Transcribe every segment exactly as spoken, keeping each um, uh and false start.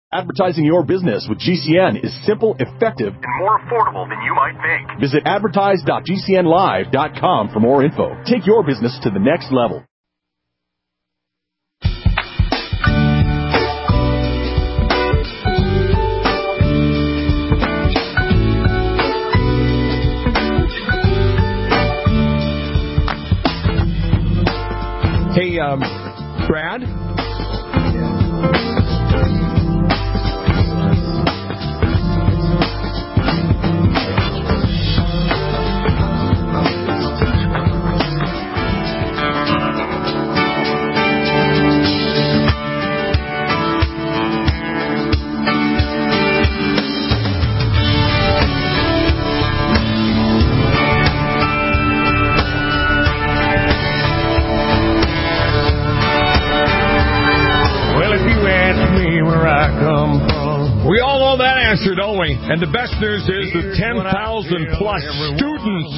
Advertising your business with G C N is simple, effective, and more affordable than you might think. Visit advertise dot g c n live dot com for more info. Take your business to the next level. Hey, um, Brad? We all know that answer, don't we? And the best news is the ten thousand plus students,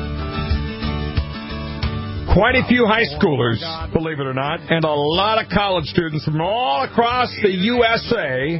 quite a few high schoolers, believe it or not, and a lot of college students from all across the U S A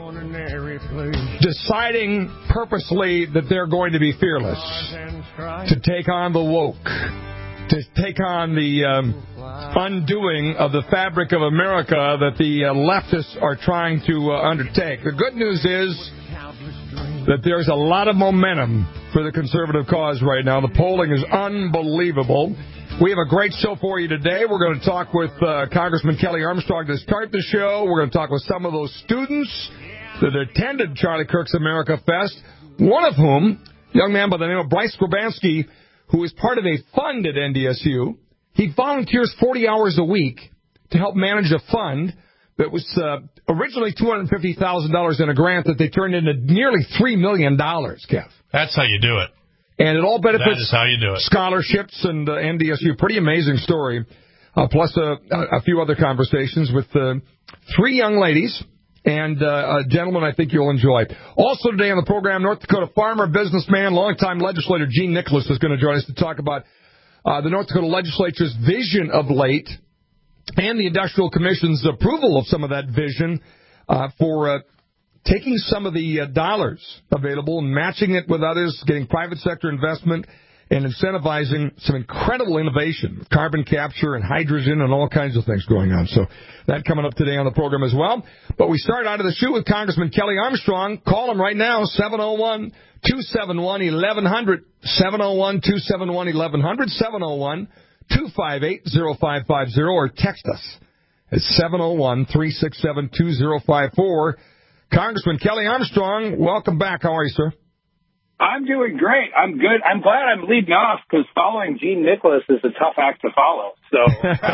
deciding purposely that they're going to be fearless, to take on the woke, to take on the um, undoing of the fabric of America that the uh, leftists are trying to uh, undertake. The good news is that there's a lot of momentum for the conservative cause right now. The polling is unbelievable. We have a great show for you today. We're going to talk with uh, Congressman Kelly Armstrong to start the show. We're going to talk with some of those students that attended Charlie Kirk's America Fest, one of whom, a young man by the name of Bryce Grabansky, who is part of a fund at N D S U. He volunteers forty hours a week to help manage a fund that was uh, originally two hundred fifty thousand dollars in a grant that they turned into nearly three million dollars, Kev. That's how you do it. And it all benefits that is how you do it. scholarships and uh, N D S U. Pretty amazing story. Uh, plus uh, a few other conversations with uh, three young ladies and uh, a gentleman I think you'll enjoy. Also today on the program, North Dakota farmer, businessman, longtime legislator Gene Nicholas is going to join us to talk about uh, the North Dakota legislature's vision of late and the Industrial Commission's approval of some of that vision uh, for uh, taking some of the uh, dollars available and matching it with others, getting private sector investment, and incentivizing some incredible innovation, carbon capture and hydrogen and all kinds of things going on. So that coming up today on the program as well. But we start out of the shoot with Congressman Kelly Armstrong. Call him right now, seven oh one, two seven one, eleven hundred, seven oh one, two seven one, eleven hundred, seven oh one, two five eight, oh five five oh, or text us at seven oh one, three six seven, two oh five four. Congressman Kelly Armstrong, welcome back. How are you, sir? I'm doing great. I'm good. I'm glad I'm leading off because following Gene Nicholas is a tough act to follow. So,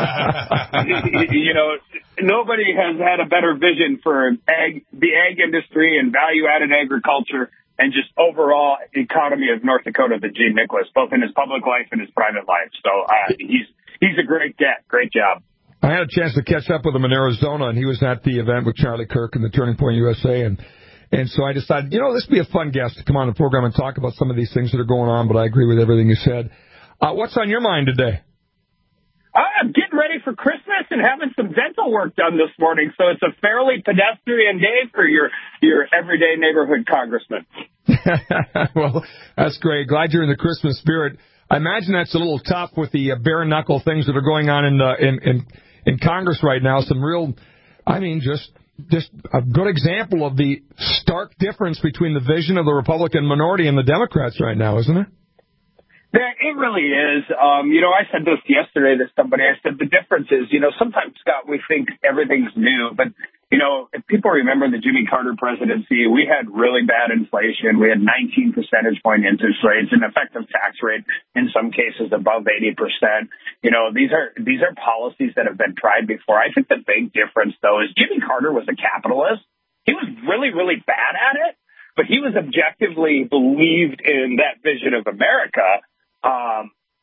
you know, nobody has had a better vision for ag, the ag industry and value-added agriculture and just overall economy of North Dakota than Gene Nicholas, both in his public life and his private life. So uh, he's he's a great get. Great job. I had a chance to catch up with him in Arizona, and he was at the event with Charlie Kirk and the Turning Point U S A, and And so I decided, you know, this would be a fun guest to come on the program and talk about some of these things that are going on, but I agree with everything you said. Uh, what's on your mind today? I'm getting ready for Christmas and having some dental work done this morning, so it's a fairly pedestrian day for your, your everyday neighborhood congressman. Well, that's great. Glad you're in the Christmas spirit. I imagine that's a little tough with the uh, bare-knuckle things that are going on in, uh, in, in, in Congress right now. Some real, I mean, just... Just a good example of the stark difference between the vision of the Republican minority and the Democrats right now, isn't it? There, it really is. Um, you know, I said this yesterday to somebody. I said the difference is, you know, sometimes, Scott, we think everything's new. But, you know, if people remember the Jimmy Carter presidency, we had really bad inflation. We had nineteen percentage point interest rates, an effective tax rate in some cases above eighty percent. You know, these are these are policies that have been tried before. I think the big difference, though, is Jimmy Carter was a capitalist. He was really, really bad at it, but he was objectively believed in that vision of America. Um,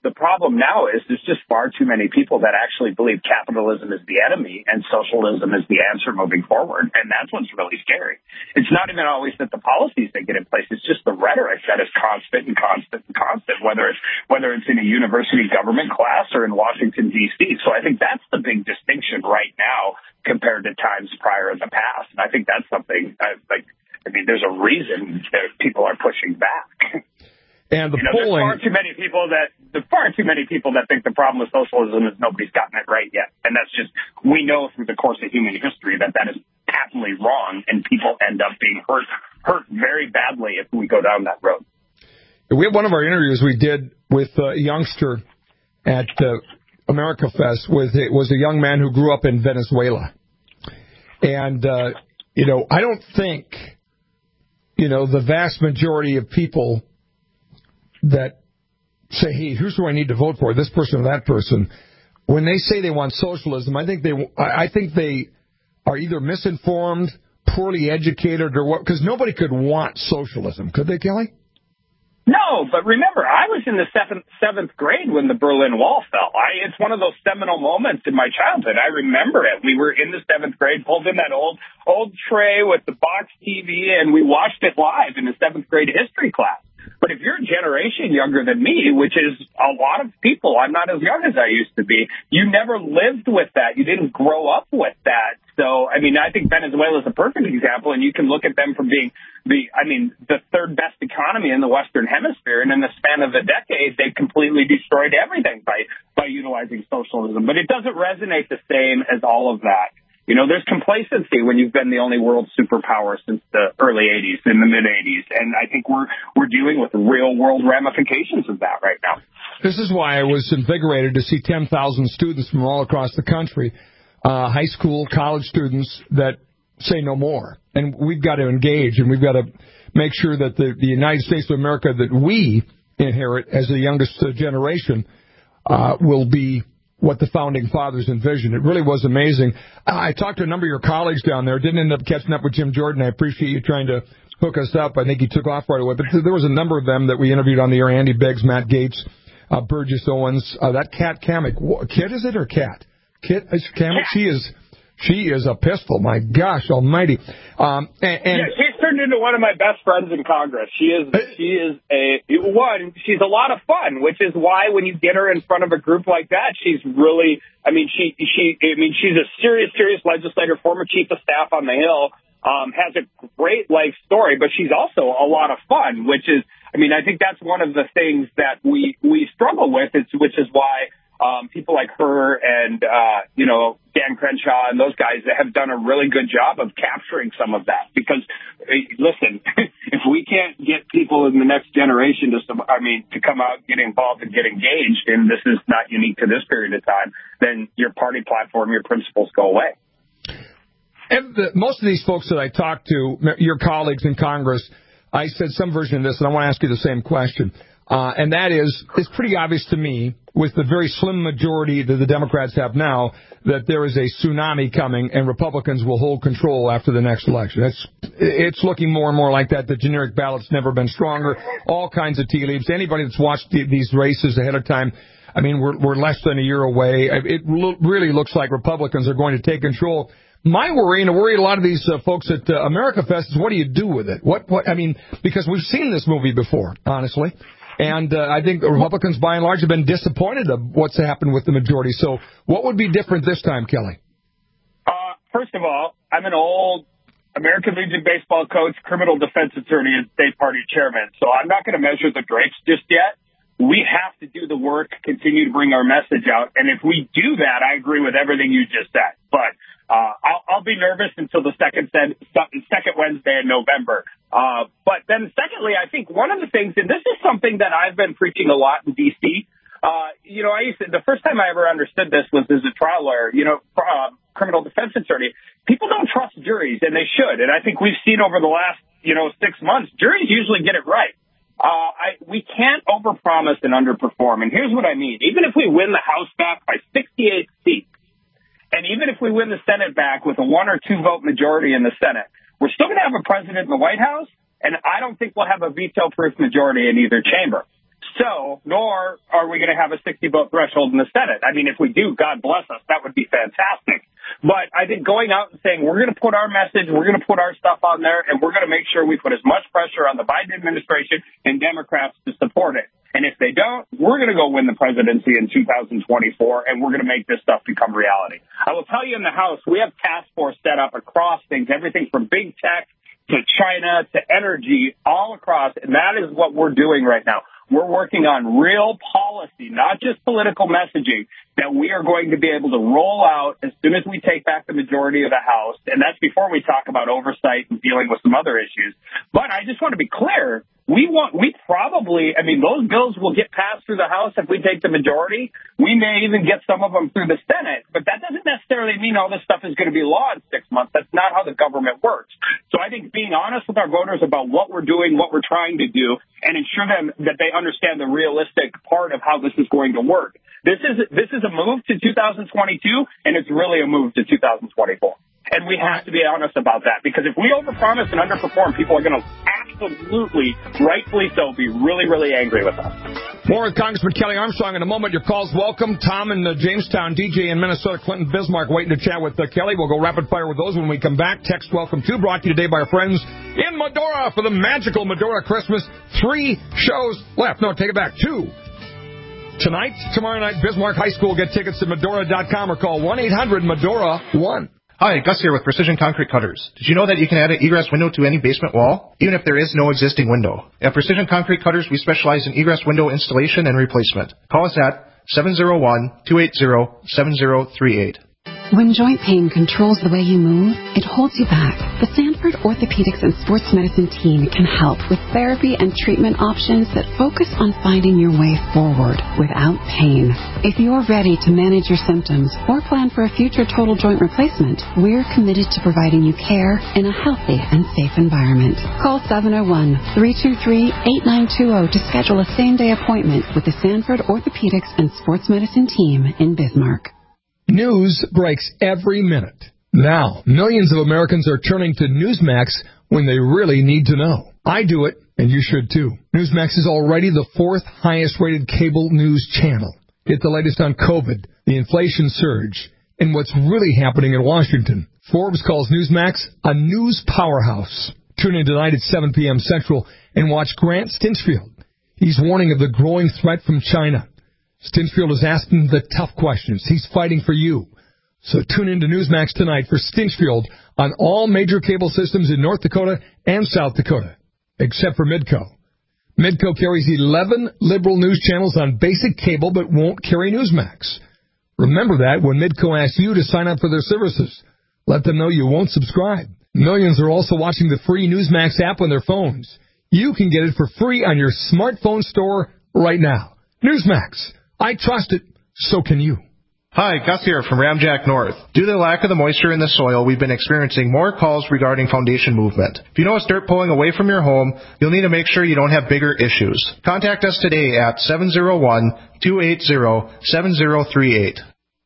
the problem now is there's just far too many people that actually believe capitalism is the enemy and socialism is the answer moving forward. And that's what's really scary. It's not even always that the policies they get in place. It's just the rhetoric that is constant and constant and constant, whether it's whether it's in a university government class or in Washington, D C. So I think that's the big distinction right now compared to times prior in the past. And I think that's something uh, like, I mean, there's a reason that people are pushing back. And the you know, polling, there's far too many people that there's far too many people that think the problem with socialism is nobody's gotten it right yet, and that's just we know through the course of human history that that is patently wrong, and people end up being hurt hurt very badly if we go down that road. We have one of our interviews we did with a youngster at uh, America Fest was was a young man who grew up in Venezuela, and uh, you know I don't think you know the vast majority of people that say, hey, here's who I need to vote for, this person or that person. When they say they want socialism, I think they, I think they are either misinformed, poorly educated, or what? Because nobody could want socialism, could they, Kelly? No, but remember, I was in the seventh seventh grade when the Berlin Wall fell. I, it's one of those seminal moments in my childhood. I remember it. We were in the seventh grade, pulled in that old old tray with the box T V, and we watched it live in the seventh grade history class. But if you're a generation younger than me, which is a lot of people, I'm not as young as I used to be, you never lived with that. You didn't grow up with that. So, I mean, I think Venezuela is a perfect example, and you can look at them from being the, I mean, the third best economy in the Western Hemisphere, and in the span of a decade, they completely destroyed everything by, by utilizing socialism. But it doesn't resonate the same as all of that. You know, there's complacency when you've been the only world superpower since the early eighties, in the mid-eighties, and I think we're we're dealing with real-world ramifications of that right now. This is why I was invigorated to see ten thousand students from all across the country, uh, high school, college students that say no more. And we've got to engage, and we've got to make sure that the, the United States of America that we inherit as the youngest generation uh, will be what the Founding Fathers envisioned. It really was amazing. I talked to a number of your colleagues down there. Didn't end up catching up with Jim Jordan. I appreciate you trying to hook us up. I think he took off right away. But there was a number of them that we interviewed on the air. Andy Biggs, Matt Gaetz, uh, Burgess Owens, uh, that Kat Kamek. Kit, is it, or Kat? Kit Kamek? She is... She is a pistol. My gosh almighty. Um, and, and yeah, she's turned into one of my best friends in Congress. She is, she is a, one, she's a lot of fun, which is why when you get her in front of a group like that, she's really, I mean, she, she, I mean, she's a serious, serious legislator, former chief of staff on the Hill, um, has a great life story, but she's also a lot of fun, which is, I mean, I think that's one of the things that we, we struggle with, it's, which is why, Um, people like her and, uh, you know, Dan Crenshaw and those guys that have done a really good job of capturing some of that. Because, listen, if we can't get people in the next generation to, I mean, to come out, get involved and get engaged, and this is not unique to this period of time, then your party platform, your principles go away. And the, most of these folks that I talked to, your colleagues in Congress, I said some version of this, and I want to ask you the same question. Uh, and that is, it's pretty obvious to me, with the very slim majority that the Democrats have now, that there is a tsunami coming and Republicans will hold control after the next election. It's, it's looking more and more like that. The generic ballot's never been stronger. All kinds of tea leaves. Anybody that's watched the, these races ahead of time, I mean, we're, we're less than a year away. It lo- really looks like Republicans are going to take control. My worry, and I worry a lot of these uh, folks at uh, America Fest, is what do you do with it? What, what, I mean, because we've seen this movie before, honestly. And uh, I think the Republicans, by and large, have been disappointed of what's happened with the majority. So what would be different this time, Kelly? Uh, first of all, I'm an old American Legion baseball coach, criminal defense attorney, and state party chairman. So I'm not going to measure the drapes just yet. We have to do the work, continue to bring our message out. And if we do that, I agree with everything you just said. But uh, I'll, I'll be nervous until the second second Wednesday in November. Uh, but then secondly, I think one of the things, and this is something that I've been preaching a lot in D C, uh, you know, I used to, the first time I ever understood this was as a trial lawyer, you know, uh, criminal defense attorney. People don't trust juries, and they should. And I think we've seen over the last, you know, six months, juries usually get it right. Uh, I, we can't overpromise and underperform. And here's what I mean. Even if we win the House back by sixty-eight seats, and even if we win the Senate back with a one or two vote majority in the Senate, we're still going to have a president in the White House, and I don't think we'll have a veto-proof majority in either chamber. so, nor are we going to have a sixty vote threshold in the Senate. I mean, if we do, God bless us, that would be fantastic. But I think going out and saying we're going to put our message, we're going to put our stuff on there, and we're going to make sure we put as much pressure on the Biden administration and Democrats to support it. And if they don't, we're going to go win the presidency in two thousand twenty-four, and we're going to make this stuff become reality. I will tell you in the House, we have task force set up across things, everything from big tech to China to energy, all across, and that is what we're doing right now. We're working on real policy, not just political messaging, that we are going to be able to roll out as soon as we take back the majority of the House, and that's before we talk about oversight and dealing with some other issues. But I just want to be clear. We want, we probably, I mean, those bills will get passed through the House if we take the majority. We may even get some of them through the Senate, but that doesn't necessarily mean all this stuff is going to be law in six months. That's not how the government works. So I think being honest with our voters about what we're doing, what we're trying to do, and ensure them that they understand the realistic part of how this is going to work. This is, this is a move to two thousand twenty-two, and it's really a move to two thousand twenty-four. And we have to be honest about that, because if we overpromise and underperform, people are going to absolutely, rightfully so, be really, really angry with us. More with Congressman Kelly Armstrong in a moment. Your call's welcome. Tom in uh, Jamestown, D J in Minnesota, Clinton, Bismarck, waiting to chat with uh, Kelly. We'll go rapid fire with those when we come back. Text welcome to, brought to you today by our friends in Medora for the magical Medora Christmas. Three shows left. No, take it back. Two. Tonight, tomorrow night, Bismarck High School. Get tickets at Medora dot com or call one eight hundred Medora one. Hi, Gus here with Precision Concrete Cutters. Did you know that you can add an egress window to any basement wall, even if there is no existing window? At Precision Concrete Cutters, we specialize in egress window installation and replacement. Call us at seven oh one, two eight zero, seven zero three eight. When joint pain controls the way you move, it holds you back. The Sanford Orthopedics and Sports Medicine team can help with therapy and treatment options that focus on finding your way forward without pain. If you're ready to manage your symptoms or plan for a future total joint replacement, we're committed to providing you care in a healthy and safe environment. Call seven oh one, three two three, eight nine two zero to schedule a same-day appointment with the Sanford Orthopedics and Sports Medicine team in Bismarck. News breaks every minute. Now, millions of Americans are turning to Newsmax when they really need to know. I do it, and you should too. Newsmax is already the fourth highest-rated cable news channel. Get the latest on COVID, the inflation surge, and what's really happening in Washington. Forbes calls Newsmax a news powerhouse. Tune in tonight at seven p.m. Central and watch Grant Stinchfield. He's warning of the growing threat from China. Stinchfield is asking the tough questions. He's fighting for you. So tune in to Newsmax tonight for Stinchfield on all major cable systems in North Dakota and South Dakota, except for Midco. Midco carries eleven liberal news channels on basic cable but won't carry Newsmax. Remember that when Midco asks you to sign up for their services. Let them know you won't subscribe. Millions are also watching the free Newsmax app on their phones. You can get it for free on your smartphone store right now. Newsmax. I trust it. So can you. Hi, Gus here from Ramjack North. Due to the lack of the moisture in the soil, we've been experiencing more calls regarding foundation movement. If you notice dirt pulling away from your home, you'll need to make sure you don't have bigger issues. Contact us today at seven oh one, two eight zero, seven zero three eight.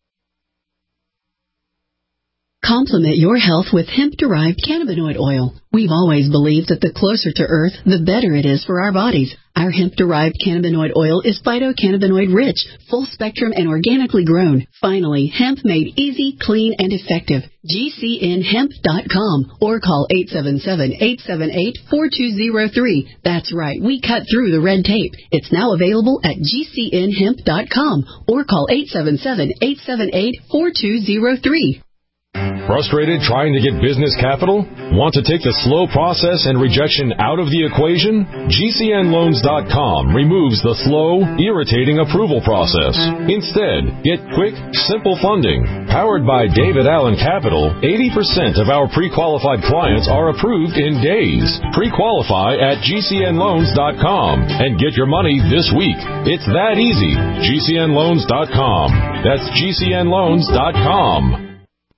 Complement your health with hemp-derived cannabinoid oil. We've always believed that the closer to Earth, the better it is for our bodies. Our hemp-derived cannabinoid oil is phytocannabinoid-rich, full-spectrum, and organically grown. Finally, hemp made easy, clean, and effective. G C N hemp dot com or call eight seven seven, eight seven eight, four two zero three. That's right, we cut through the red tape. It's now available at G C N hemp dot com or call eight seven seven, eight seven eight, four two zero three. Frustrated trying to get business capital? Want to take the slow process and rejection out of the equation? G C N loans dot com removes the slow, irritating approval process. Instead, get quick, simple funding. Powered by David Allen Capital, eighty percent of our pre-qualified clients are approved in days. Pre-qualify at G C N loans dot com and get your money this week. It's that easy. G C N loans dot com. That's G C N loans dot com.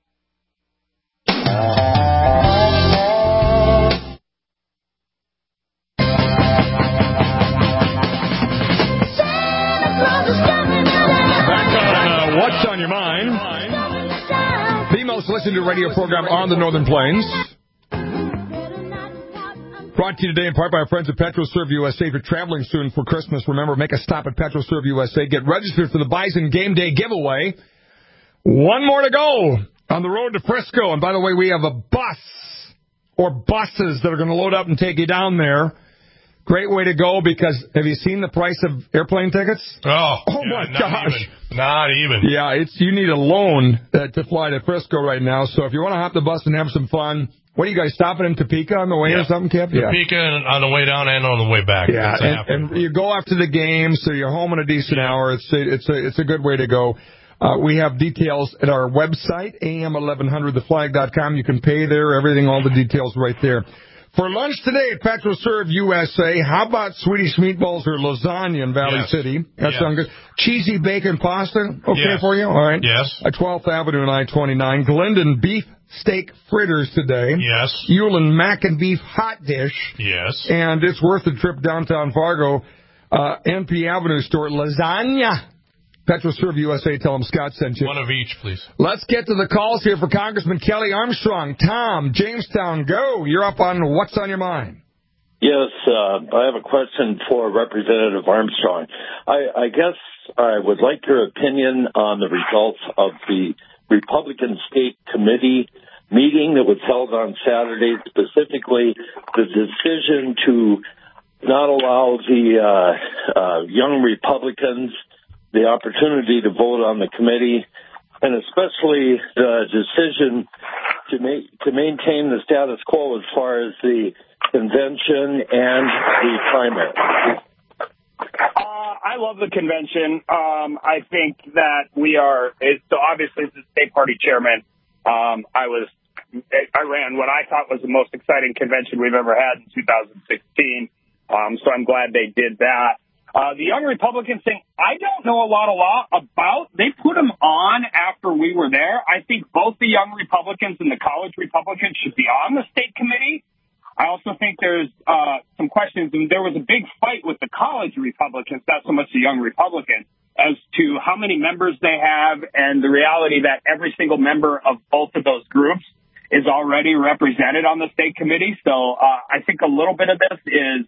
What's on your mind? The most listened to radio program on the Northern Plains. Brought to you today in part by our friends at PetroServe U S A. If you're traveling soon for Christmas, remember, make a stop at PetroServe U S A. Get registered for the Bison Game Day giveaway. One more to go on the road to Frisco. And by the way, we have a bus or buses that are going to load up and take you down there. Great way to go because have you seen the price of airplane tickets? Oh, oh yeah, my not gosh. Even, not even. Yeah, it's you need a loan uh, to fly to Frisco right now. So if you want to hop the bus and have some fun, what are you guys stopping in Topeka on the way yeah. or something, Kev? Yeah. Topeka on the way down and on the way back. Yeah, and, and you go after the game, so you're home in a decent yeah. hour. It's a, it's a it's a good way to go. Uh, we have details at our website, A M eleven hundred the flag dot com. You can pay there, everything, all the details right there. For lunch today at PetroServe U S A, how about Swedish meatballs or lasagna in Valley yes. City? That yes. sounds good. Cheesy bacon pasta, okay yes. for you? All right. Yes. At twelfth Avenue and I twenty-nine. Glendon beef steak fritters today. Yes. Hewlin mac and beef hot dish. Yes. And it's worth a trip downtown Fargo. Uh, N P Avenue store, lasagna. PetroServe U S A, tell them Scott sent you. One of each, please. Let's get to the calls here for Congressman Kelly Armstrong. Tom, Jamestown, go. You're up on What's on Your Mind. Yes, uh, I have a question for Representative Armstrong. I, I guess I would like your opinion on the results of the Republican State Committee meeting that was held on Saturday, specifically the decision to not allow the uh, uh, young Republicans the opportunity to vote on the committee, and especially the decision to make, to maintain the status quo as far as the convention and the primary. Uh, I love the convention. Um, I think that we are, it, so obviously as the state party chairman, um, I was, I ran what I thought was the most exciting convention we've ever had in two thousand sixteen. Um, so I'm glad they did that. Uh, the Young Republicans thing, I don't know a lot, a lot about. They put them on after we were there. I think both the Young Republicans and the College Republicans should be on the state committee. I also think there's uh, some questions, and there was a big fight with the College Republicans, not so much the Young Republicans, as to how many members they have and the reality that every single member of both of those groups is already represented on the state committee. So uh, I think a little bit of this is,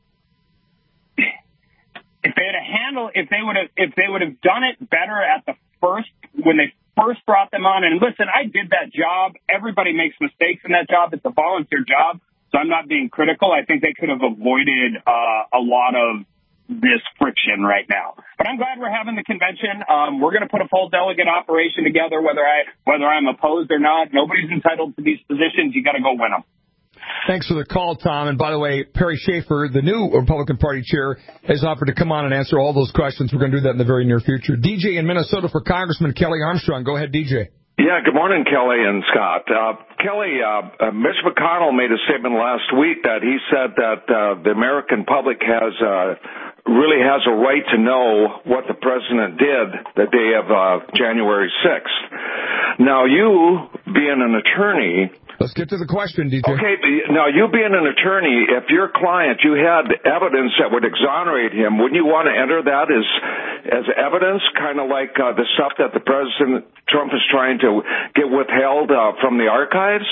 if they had a handle, if they would have, if they would have done it better at the first, when they first brought them on, and listen, I did that job. Everybody makes mistakes in that job. It's a volunteer job, so I'm not being critical. I think they could have avoided uh, a lot of this friction right now. But I'm glad we're having the convention. Um, we're going to put a full delegate operation together, whether I, whether I'm opposed or not. Nobody's entitled to these positions. You got to go win them. Thanks for the call, Tom. And by the way, Perry Schaefer, the new Republican Party chair, has offered to come on and answer all those questions. We're going to do that in the very near future. D J in Minnesota for Congressman Kelly Armstrong. Go ahead, D J. Yeah, good morning, Kelly and Scott. Uh, Kelly, uh, uh, Mitch McConnell made a statement last week that he said that uh, the American public has uh, really has a right to know what the president did the day of uh, January sixth. Now, you, being an attorney... Let's get to the question, D J. Okay, now you being an attorney, if your client, you had evidence that would exonerate him, wouldn't you want to enter that as as evidence, kind of like uh, the stuff that the President Trump is trying to get withheld uh, from the archives?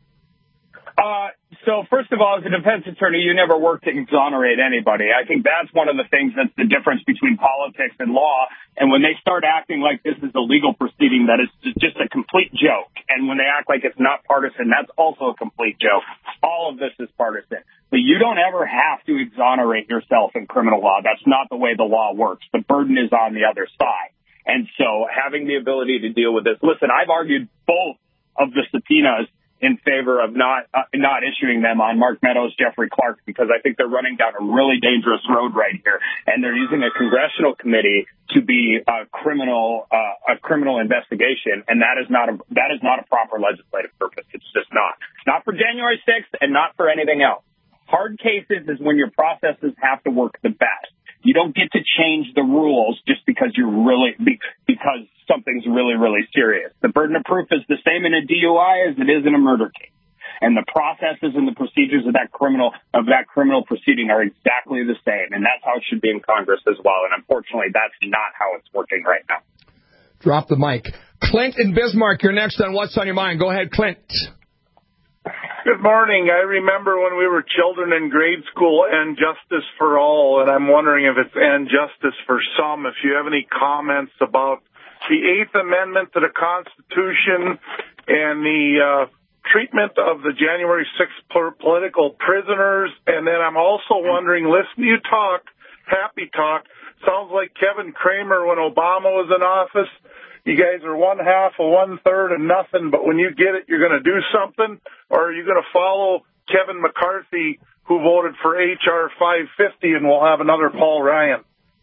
Uh, so first of all, as a defense attorney, you never work to exonerate anybody. I think that's one of the things that's the difference between politics and law. And when they start acting like this is a legal proceeding, that is just a complete joke. And when they act like it's not partisan, that's also a complete joke. All of this is partisan. But you don't ever have to exonerate yourself in criminal law. That's not the way the law works. The burden is on the other side. And so having the ability to deal with this, listen, I've argued both of the subpoenas in favor of not uh, not issuing them on Mark Meadows, Jeffrey Clark, because I think they're running down a really dangerous road right here, and they're using a congressional committee to be a criminal uh, a criminal investigation, and that is not a that is not a proper legislative purpose. It's just not. It's not for January sixth, and not for anything else. Hard cases is when your processes have to work the best. You don't get to change the rules just because you're really because something's really, really serious. The burden of proof is the same in a D U I as it is in a murder case. And the processes and the procedures of that criminal of that criminal proceeding are exactly the same. And that's how it should be in Congress as well. And unfortunately, that's not how it's working right now. Drop the mic. Clint in Bismarck, you're next on What's on Your Mind. Go ahead, Clint. Good morning. I remember when we were children in grade school, and justice for all, and I'm wondering if it's and justice for some. If you have any comments about the Eighth Amendment to the Constitution and the uh, treatment of the January sixth political prisoners. And then I'm also wondering, listen to you talk, happy talk, sounds like Kevin Kramer when Obama was in office. You guys are one half of one third and nothing, but when you get it, you're going to do something? Or are you going to follow Kevin McCarthy, who voted for H R five fifty, and we'll have another Paul Ryan?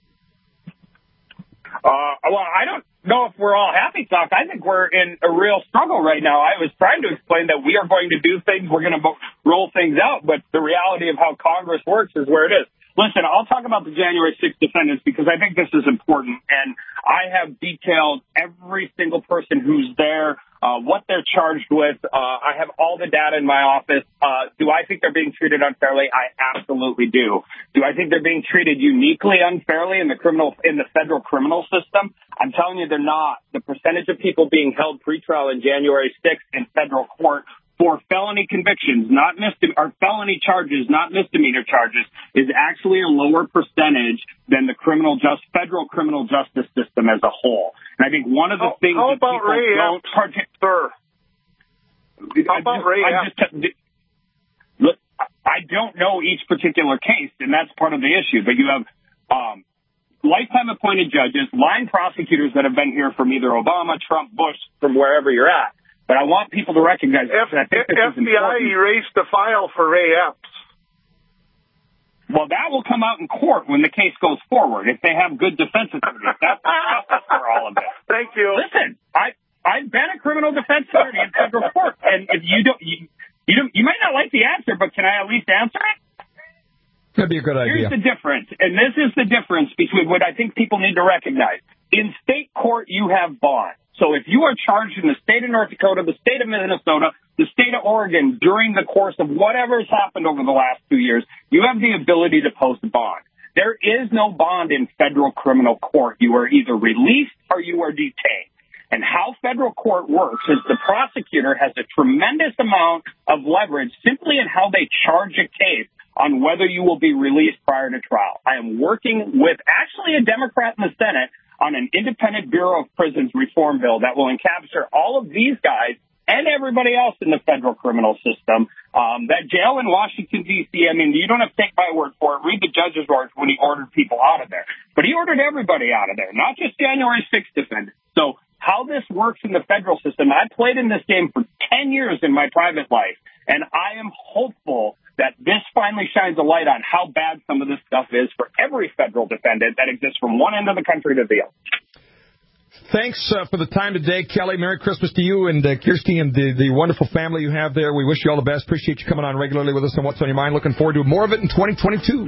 Uh, well, I don't know if we're all happy talk. I think we're in a real struggle right now. I was trying to explain that we are going to do things, we're going to roll things out, but the reality of how Congress works is where it is. Listen, I'll talk about the January sixth defendants because I think this is important, and I have detailed every single person who's there, uh, what they're charged with. Uh, I have all the data in my office. Uh, do I think they're being treated unfairly? I absolutely do. Do I think they're being treated uniquely unfairly in the criminal, in the federal criminal system? I'm telling you they're not. The percentage of people being held pretrial in January sixth in federal court for felony convictions, not misdemeanor, or felony charges, not misdemeanor charges, is actually a lower percentage than the criminal just federal criminal justice system as a whole. And I think one of the how, things how that about people Ray don't Epps, partic- sir? How about just, Ray I, Epps? just, look, I don't know each particular case, and that's part of the issue. But you have um, lifetime appointed judges, line prosecutors that have been here from either Obama, Trump, Bush, from wherever you're at. But I want people to recognize F- that. I think this F B I is erased the file for Ray Epps. Well, that will come out in court when the case goes forward, if they have good defense attorneys. That's the process for all of it. Thank you. Listen, I, I've been a criminal defense attorney in federal court, and if you don't, you, you, don't, you might not like the answer, but can I at least answer it? That'd be a good idea. Here's the difference, and this is the difference between what I think people need to recognize. In state court, you have bond. So if you are charged in the state of North Dakota, the state of Minnesota, the state of Oregon during the course of whatever's happened over the last two years, you have the ability to post bond. There is no bond in federal criminal court. You are either released or you are detained. And how federal court works is the prosecutor has a tremendous amount of leverage simply in how they charge a case on whether you will be released prior to trial. I am working with actually a Democrat in the Senate on an independent Bureau of Prisons reform bill that will encapture all of these guys and everybody else in the federal criminal system. Um, that jail in Washington, D C, I mean, you don't have to take my word for it. Read the judge's words when he ordered people out of there. But he ordered everybody out of there, not just January sixth defendants. So how this works in the federal system, I played in this game for ten years in my private life, and I am hopeful that this finally shines a light on how bad some of this stuff is for every federal defendant that exists from one end of the country to the other. Thanks uh, for the time today, Kelly. Merry Christmas to you and uh, Kirsty and the, the wonderful family you have there. We wish you all the best. Appreciate you coming on regularly with us on What's on Your Mind. Looking forward to more of it in twenty twenty-two.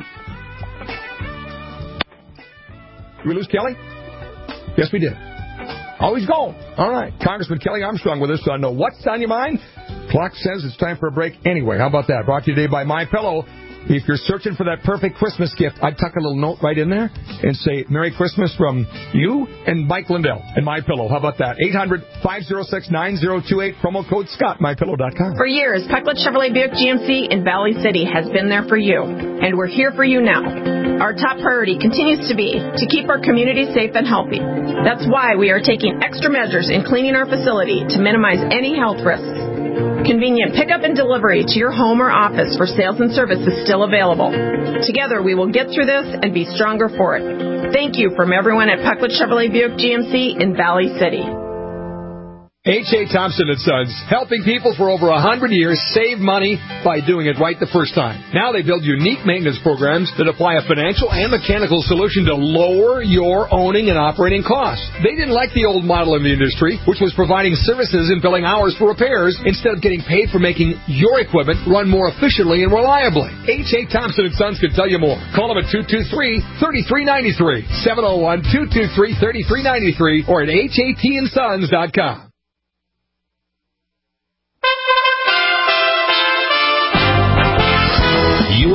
Did we lose Kelly? Yes, we did. Oh, he's gone. All right. Congressman Kelly Armstrong with us on uh, What's on Your Mind. Clock says it's time for a break anyway. How about that? Brought to you today by MyPillow. If you're searching for that perfect Christmas gift, I'd tuck a little note right in there and say, Merry Christmas from you and Mike Lindell and MyPillow. How about that? eight hundred, five oh six, nine oh two eight, promo code Scott, my pillow dot com. For years, Pucklet Chevrolet Buick G M C in Valley City has been there for you, and we're here for you now. Our top priority continues to be to keep our community safe and healthy. That's why we are taking extra measures in cleaning our facility to minimize any health risks. Convenient pickup and delivery to your home or office for sales and service is still available. Together, we will get through this and be stronger for it. Thank you from everyone at Pucklet Chevrolet Buick G M C in Valley City. H A. Thompson and Sons, helping people for over one hundred years save money by doing it right the first time. Now they build unique maintenance programs that apply a financial and mechanical solution to lower your owning and operating costs. They didn't like the old model in the industry, which was providing services and billing hours for repairs instead of getting paid for making your equipment run more efficiently and reliably. H A. Thompson and Sons can tell you more. Call them at two two three, three three nine three, seven oh one, two two three, three three nine three, or at H A T and sons dot com.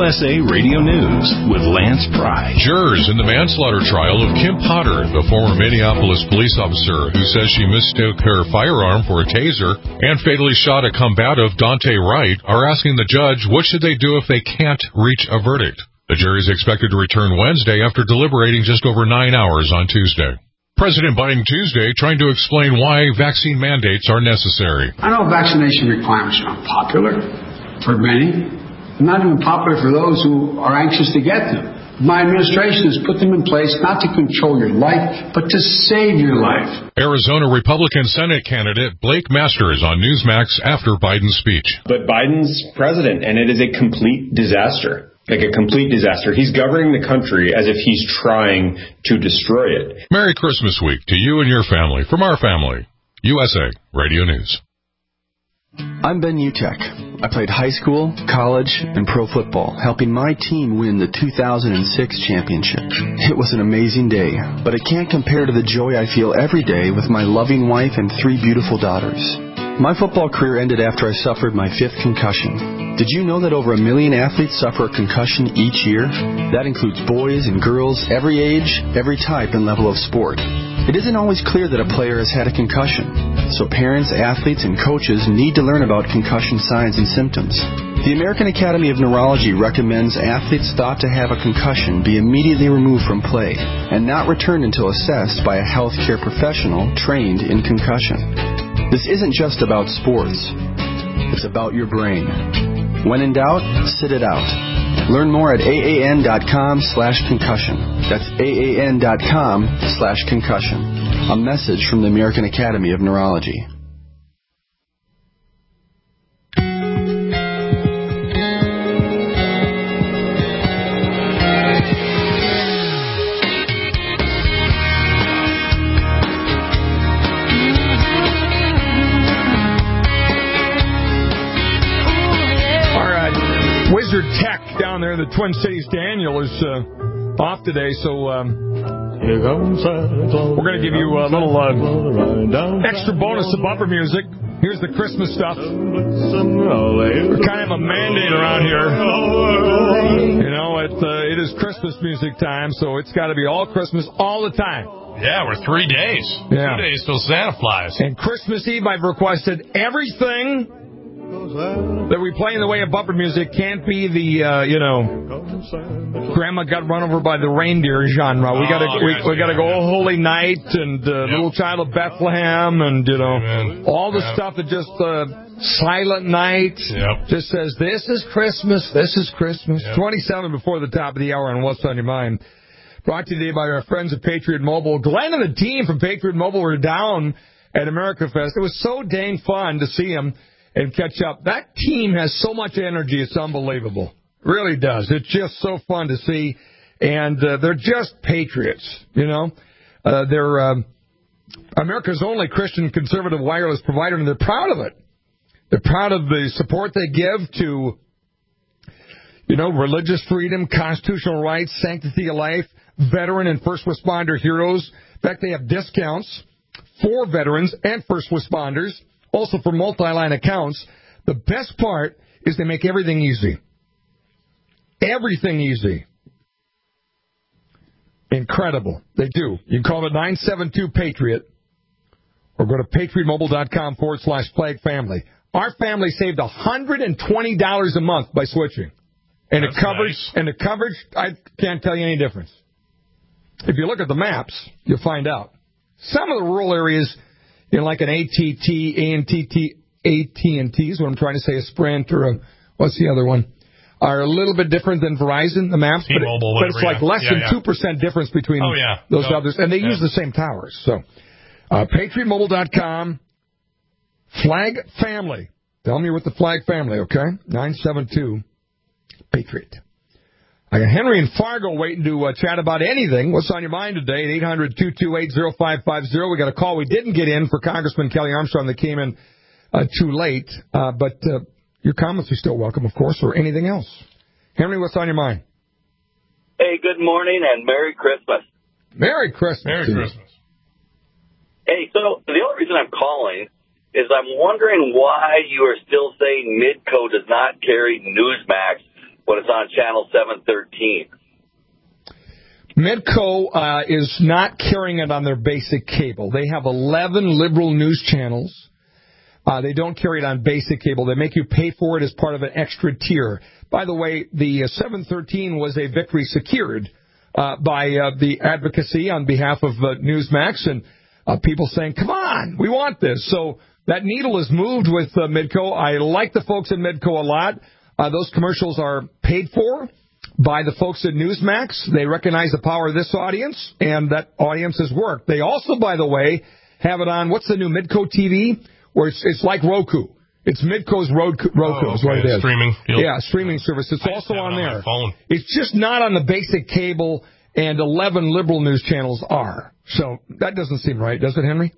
U S A Radio News with Lance Pry. Jurors in the manslaughter trial of Kim Potter, the former Minneapolis police officer who says she mistook her firearm for a taser and fatally shot a combative Dante Wright, are asking the judge what should they do if they can't reach a verdict. The jury is expected to return Wednesday after deliberating just over nine hours on Tuesday. President Biden Tuesday trying to explain why vaccine mandates are necessary. I know vaccination requirements are unpopular for many, not even popular for those who are anxious to get them. My administration has put them in place not to control your life, but to save your life. Arizona Republican Senate candidate Blake Masters on Newsmax after Biden's speech. But Biden's president, and it is a complete disaster. Like a complete disaster. He's governing the country as if he's trying to destroy it. Merry Christmas week to you and your family from our family. U S A Radio News. I'm Ben Utek. I played high school, college, and pro football, helping my team win the two thousand six championship. It was an amazing day, but it can't compare to the joy I feel every day with my loving wife and three beautiful daughters. My football career ended after I suffered my fifth concussion. Did you know that over a million athletes suffer a concussion each year? That includes boys and girls, every age, every type and level of sport. It isn't always clear that a player has had a concussion, so parents, athletes, and coaches need to learn about concussion signs and symptoms. The American Academy of Neurology recommends athletes thought to have a concussion be immediately removed from play and not returned until assessed by a healthcare professional trained in concussion. This isn't just about sports. It's about your brain. When in doubt, sit it out. Learn more at aan.com slash concussion. That's aan.com slash concussion. A message from the American Academy of Neurology. Wizard Tech down there in the Twin Cities. Daniel is uh, off today, so um, we're going to give you a little uh, extra bonus of bumper music. Here's the Christmas stuff. We're kind of a mandate around here. You know, it, uh, it is Christmas music time, so it's got to be all Christmas all the time. Yeah, we're three days. Yeah. Two days till Santa flies. And Christmas Eve, I've requested everything that we play in the way of bumper music can't be the, uh, you know, Grandma got run over by the reindeer genre. We gotta, oh, we, we gotta go oh, Holy Night and uh, yep. Little Child of Bethlehem and, you know, Amen. all the yep. stuff that just, uh, Silent Night yep. just says, this is Christmas, this is Christmas. Yep. twenty-seven before the top of the hour on What's on Your Mind. Brought to you today by our friends at Patriot Mobile. Glenn and the team from Patriot Mobile were down at America Fest. It was so dang fun to see them and catch up. That team has so much energy, it's unbelievable. It really does. It's just so fun to see. And uh, they're just patriots, you know. Uh, they're um, America's only Christian conservative wireless provider, and they're proud of it. They're proud of the support they give to, you know, religious freedom, constitutional rights, sanctity of life, veteran and first responder heroes. In fact, they have discounts for veterans and first responders. Also for multi-line accounts. The best part is they make everything easy. Everything easy. Incredible. They do. You can call it nine seven two PATRIOT or go to patriotmobile.com forward slash flag family. Our family saved one hundred twenty dollars a month by switching. And That's the coverage, nice. and the coverage, I can't tell you any difference. If you look at the maps, you'll find out. Some of the rural areas, you know, like an A T T, A N T T, A T and T is what I'm trying to say, a Sprint or a, what's the other one, are a little bit different than Verizon, the maps, but, it, T-Mobile, but it's whatever, like yeah. less yeah, than yeah. two percent difference between oh, yeah. those no. others, and they yeah. use the same towers. So, uh, patriot mobile dot com, Flag Family. Tell me with the Flag Family, okay? nine seven two PATRIOT. I got Henry and Fargo waiting to uh, chat about anything. What's on your mind today? At eight hundred, two two eight, oh five five oh. We got a call we didn't get in for Congressman Kelly Armstrong that came in uh, too late. Uh, but uh, your comments are still welcome, of course, or anything else. Henry, what's on your mind? Hey, good morning and Merry Christmas. Merry Christmas. Merry Christmas. Hey, so the only reason I'm calling is I'm wondering why you are still saying Midco does not carry Newsmax when it's on Channel seven thirteen. Midco uh, is not carrying it on their basic cable. They have eleven liberal news channels. Uh, they don't carry it on basic cable. They make you pay for it as part of an extra tier. By the way, the uh, seven thirteen was a victory secured uh, by uh, the advocacy on behalf of uh, Newsmax and uh, people saying, come on, we want this. So that needle is moved with uh, Midco. I like the folks at Midco a lot. Uh, those commercials are paid for by the folks at Newsmax. They recognize the power of this audience, and that audience has worked. They also, by the way, have it on, what's the new Midco T V? Where it's, it's like Roku. It's Midco's Roku, Roku oh, okay. is what it is. Streaming. Yeah, streaming service. It's I also on, on there. Phone. It's just not on the basic cable, and eleven liberal news channels are. So that doesn't seem right, does it, Henry?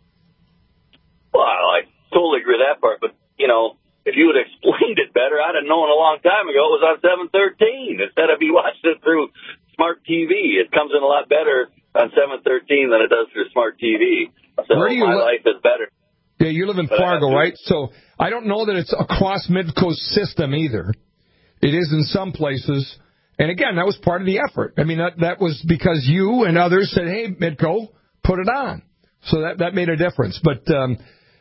Well, I totally agree with that part, but, you know, if you had explained it better, I'd have known a long time ago it was on seven thirteen instead of you watching it through Smart T V. It comes in a lot better on seven thirteen than it does through Smart T V. So Where do you my li- life is better. Yeah, you live in Fargo, right? So I don't know that it's across Midco's system either. It is in some places. And again, that was part of the effort. I mean, that, that was because you and others said, hey, Midco, put it on. So that, that made a difference. But um,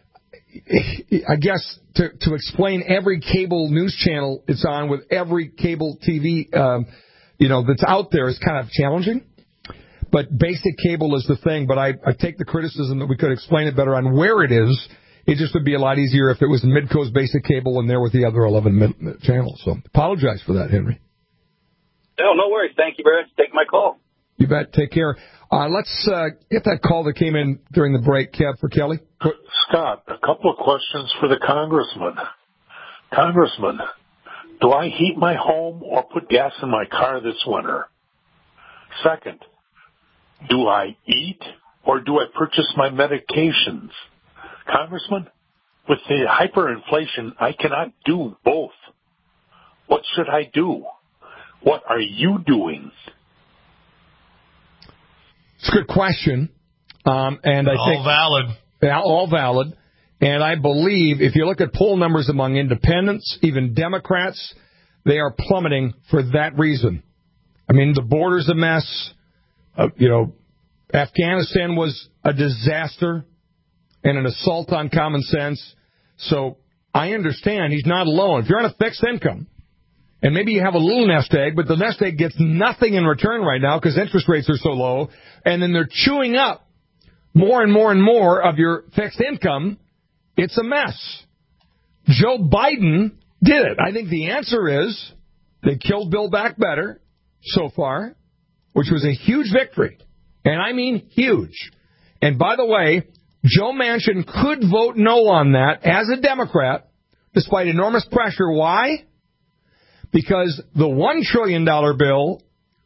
I guess to, to explain every cable news channel it's on with every cable T V, um, you know, that's out there is kind of challenging. But basic cable is the thing. But I, I take the criticism that we could explain it better on where it is. It just would be a lot easier if it was Midco's basic cable and there with the other eleven mid- channels. So apologize for that, Henry. No, no worries. Thank you very much for taking my call. You bet. Take care. Uh, let's uh, get that call that came in during the break, Kev, for Kelly. Scott, a couple of questions for the congressman. Congressman, do I heat my home or put gas in my car this winter? Second, do I eat or do I purchase my medications? Congressman, with the hyperinflation, I cannot do both. What should I do? What are you doing? It's a good question. Um, and I all think valid. Yeah, all valid. And I believe if you look at poll numbers among independents, even Democrats, they are plummeting for that reason. I mean, the border's a mess. Uh, you know, Afghanistan was a disaster and an assault on common sense. So I understand he's not alone. If you're on a fixed income, and maybe you have a little nest egg, but the nest egg gets nothing in return right now because interest rates are so low, and then they're chewing up more and more and more of your fixed income, it's a mess. Joe Biden did it. I think the answer is they killed Build Back Better so far, which was a huge victory. And I mean huge. And by the way, Joe Manchin could vote no on that as a Democrat, despite enormous pressure. Why? Because the one trillion dollars bill,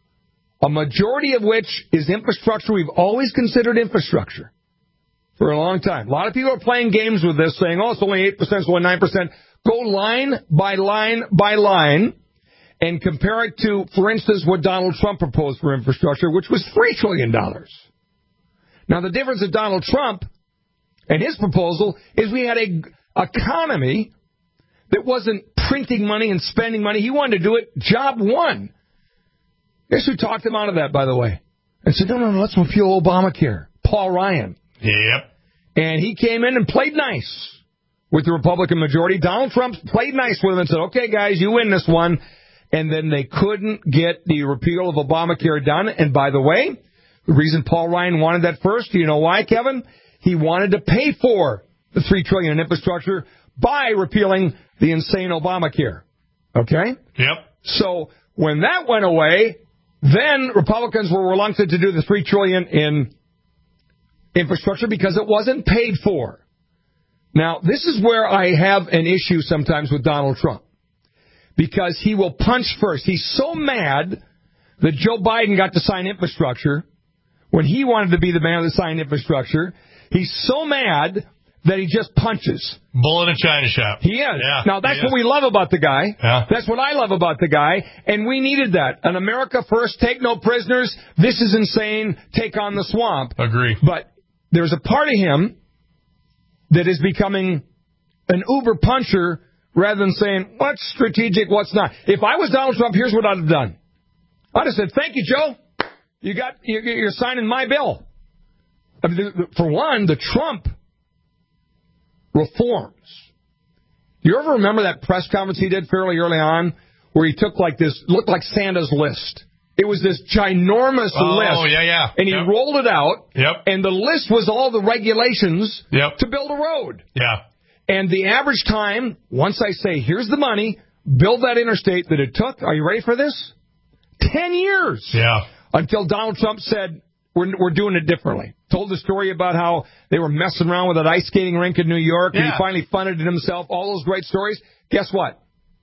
a majority of which is infrastructure, we've always considered infrastructure for a long time. A lot of people are playing games with this, saying, oh, it's only eight percent, it's only nine percent. Go line by line by line and compare it to, for instance, what Donald Trump proposed for infrastructure, which was three trillion dollars. Now, the difference with Donald Trump and his proposal is we had a economy that wasn't printing money and spending money. He wanted to do it job one. Guess who talked him out of that, by the way? And said, no, no, no, let's repeal Obamacare. Paul Ryan. Yep. And he came in and played nice with the Republican majority. Donald Trump played nice with him and said, okay, guys, you win this one. And then they couldn't get the repeal of Obamacare done. And by the way, the reason Paul Ryan wanted that first, do you know why, Kevin? He wanted to pay for the three trillion dollars in infrastructure by repealing the insane Obamacare. Okay? Yep. So when that went away, then Republicans were reluctant to do the three trillion dollars in infrastructure because it wasn't paid for. Now, this is where I have an issue sometimes with Donald Trump, because he will punch first. He's so mad that Joe Biden got to sign infrastructure when he wanted to be the man that signed infrastructure. He's so mad that he just punches. Bull in a china shop. He is. Yeah, now, that's what we love about the guy. Yeah. That's what I love about the guy. And we needed that. An America first, take no prisoners. This is insane. Take on the swamp. Agree. But there's a part of him that is becoming an uber puncher rather than saying, what's strategic, what's not. If I was Donald Trump, here's what I'd have done. I'd have said, thank you, Joe. You got, you're signing my bill. I mean, for one, the Trump reforms. You ever remember that press conference he did fairly early on where he took like this, looked like Santa's list? It was this ginormous oh, list. Oh, yeah, yeah. And he yep. rolled it out. Yep. And the list was all the regulations yep. to build a road. Yeah. And the average time, once I say, here's the money, build that interstate, that it took, are you ready for this? Ten years. Yeah. Until Donald Trump said, we're, we're doing it differently. Told the story about how they were messing around with that ice skating rink in New York, yeah. and he finally funded it himself. All those great stories. Guess what?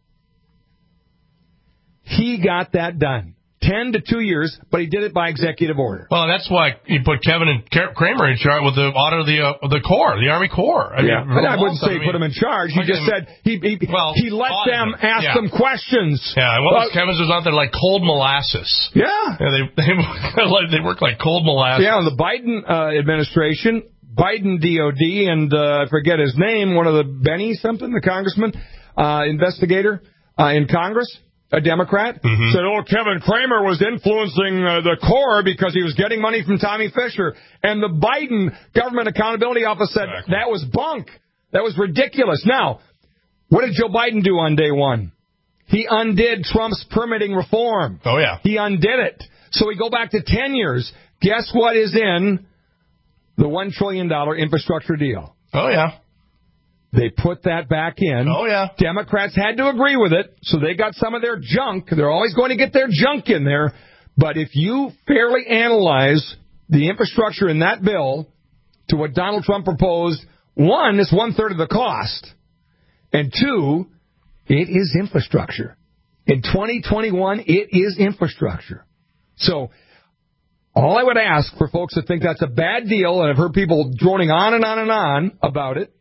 He got that done. Ten to two years, but he did it by executive order. Well, that's why he put Kevin and Kramer in charge with the audit of the uh, of the Corps, the Army Corps. I yeah, mean, I wouldn't say I mean, put him in charge. He just said he he, well, he let them them. ask yeah. them questions. Yeah, and what was uh, Kevin's was out there like cold molasses. Yeah, yeah they they they work like cold molasses. Yeah, the Biden uh, administration, Biden D O D, and uh, I forget his name, one of the Benny something, the congressman, uh, investigator uh, in Congress. A Democrat, mm-hmm. said, oh, Kevin Kramer was influencing uh, the Corps because he was getting money from Tommy Fisher. And the Biden Government Accountability Office said exactly. that was bunk. That was ridiculous. Now, what did Joe Biden do on day one? He undid Trump's permitting reform. Oh, yeah. He undid it. So we go back to ten years. Guess what is in the one trillion dollars infrastructure deal? Oh, yeah. They put that back in. Oh, yeah. Democrats had to agree with it, so they got some of their junk. They're always going to get their junk in there. But if you fairly analyze the infrastructure in that bill to what Donald Trump proposed, one, it's one-third of the cost. And two, it is infrastructure. In twenty twenty-one, it is infrastructure. So all I would ask for folks that think that's a bad deal, and I've heard people droning on and on and on about it,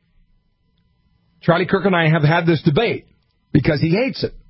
Charlie Kirk and I have had this debate because he hates it.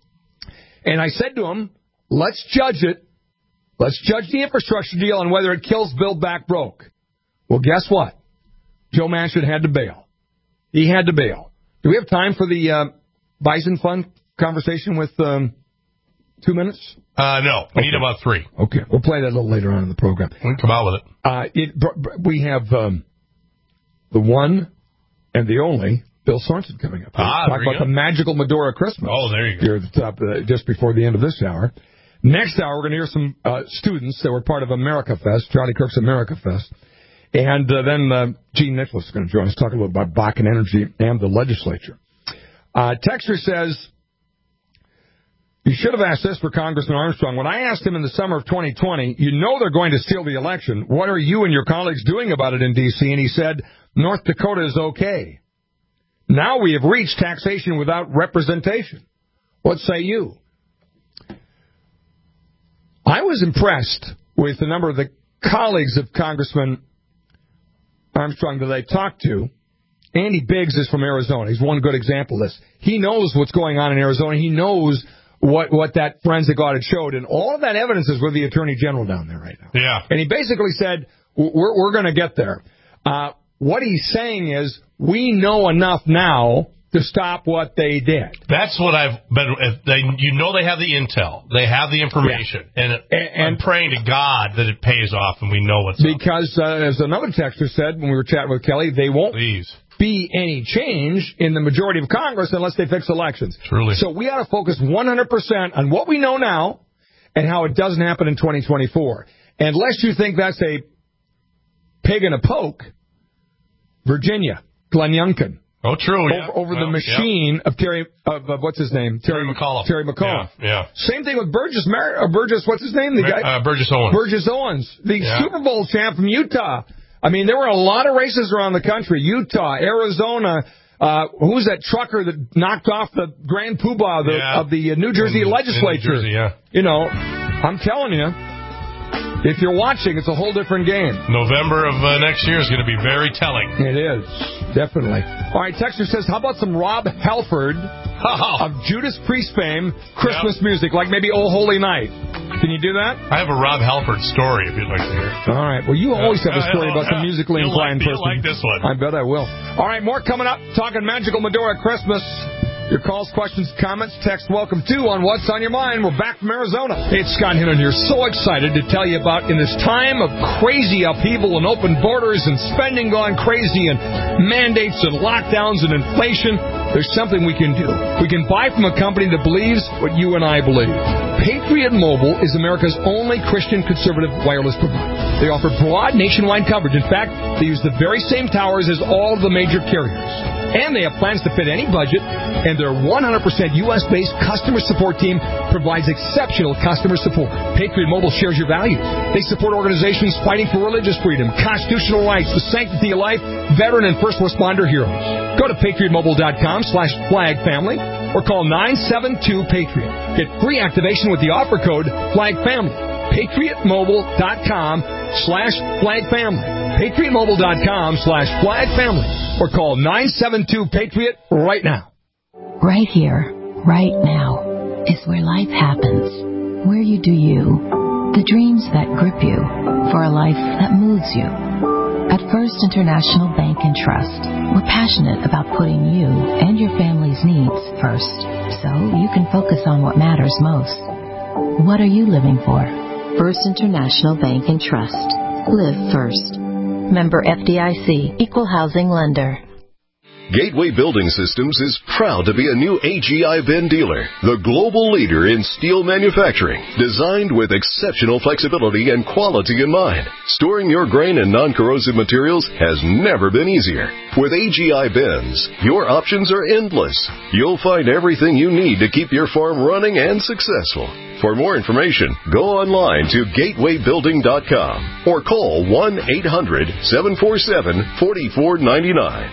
And I said to him, let's judge it. Let's judge the infrastructure deal on whether it kills Build Back Broke. Well, guess what? Joe Manchin had to bail. He had to bail. Do we have time for the uh, Bison Fund conversation with um, two minutes? Uh, no. We okay. need about three. Okay. We'll play that a little later on in the program. We can come out with it. Uh, it we have um, the one and the only Bill Sorensen coming up. Ah, Talk about go. the magical Medora Christmas. Oh, there you go. Here at the top, uh, just before the end of this hour. Next hour, we're going to hear some uh, students that were part of America Fest, Charlie Kirk's America Fest. And uh, then uh, Gene Nicholas is going to join us, talk a little about Bakken Energy and the legislature. Uh, Texter says, you should have asked this for Congressman Armstrong. When I asked him in the summer of twenty twenty, you know they're going to steal the election. What are you and your colleagues doing about it in D C? And he said, North Dakota is okay. Now we have reached taxation without representation. What say you? I was impressed with the number of the colleagues of Congressman Armstrong that I talked to. Andy Biggs is from Arizona. He's one good example of this. He knows what's going on in Arizona. He knows what, what that forensic audit showed. And all of that evidence is with the Attorney General down there right now. Yeah. And he basically said, we're, we're going to get there. Uh, what he's saying is, we know enough now to stop what they did. That's what I've been. They, you know, they have the intel, they have the information, yeah. and, and, and I'm praying to God that it pays off, and we know what's because up. Uh, as another texter said when we were chatting with Kelly, they won't Please. be any change in the majority of Congress unless they fix elections. Truly. So we ought to focus one hundred percent on what we know now and how it doesn't happen in twenty twenty-four. And lest you think that's a pig and a poke, Virginia. Glenn Youngkin. Oh, true, yeah. Over, over well, the machine yeah. of Terry, of, of what's his name? Terry, Terry McAuliffe. Terry McAuliffe. Yeah, yeah. Same thing with Burgess, Mar- uh, Burgess, what's his name? The Mar- guy? Uh, Burgess Owens. Burgess Owens. The yeah. Super Bowl champ from Utah. I mean, there were a lot of races around the country. Utah, Arizona. Uh, who's that trucker that knocked off the Grand Poobah the, yeah. of the uh, New Jersey in, legislature? In New Jersey, yeah. You know, I'm telling you. If you're watching, it's a whole different game. November of uh, next year is going to be very telling. It is, definitely. All right, Texter says, how about some Rob Halford of Judas Priest fame, Christmas yep. music, like maybe Oh Holy Night? Can you do that? I have a Rob Halford story if you'd like to hear. All right. Well, you always have a story about some musically you'll inclined like, person. You'll like this one. I bet I will. All right, more coming up. Talking Magical Medora Christmas. Your calls, questions, comments, text welcome to on What's on Your Mind. We're back from Arizona. Hey, it's Scott Hinton here. So excited to tell you about in this time of crazy upheaval and open borders and spending gone crazy and mandates and lockdowns and inflation, there's something we can do. We can buy from a company that believes what you and I believe. Patriot Mobile is America's only Christian conservative wireless provider. They offer broad nationwide coverage. In fact, they use the very same towers as all of the major carriers. And they have plans to fit any budget, and their one hundred percent U S-based customer support team provides exceptional customer support. Patriot Mobile shares your values. They support organizations fighting for religious freedom, constitutional rights, the sanctity of life, veteran and first responder heroes. Go to patriot mobile dot com slash flag family or call nine seven two PATRIOT. Get free activation with the offer code FLAGFAMILY. patriot mobile dot com slash flag family. patriot mobile dot com slash flag family or call nine seven two PATRIOT right now. Right here, right now, is where life happens, where you do you, the dreams that grip you, for a life that moves you. At First International Bank and Trust, we're passionate about putting you and your family's needs first, so you can focus on what matters most. What are you living for? First International Bank and Trust. Live first. Member F D I C, Equal Housing Lender. Gateway Building Systems is proud to be a new A G I Ben dealer, the global leader in steel manufacturing, designed with exceptional flexibility and quality in mind. Storing your grain and non-corrosive materials has never been easier. With A G I Bens, your options are endless. You'll find everything you need to keep your farm running and successful. For more information, go online to gateway building dot com or call one eight hundred seven four seven four four nine nine.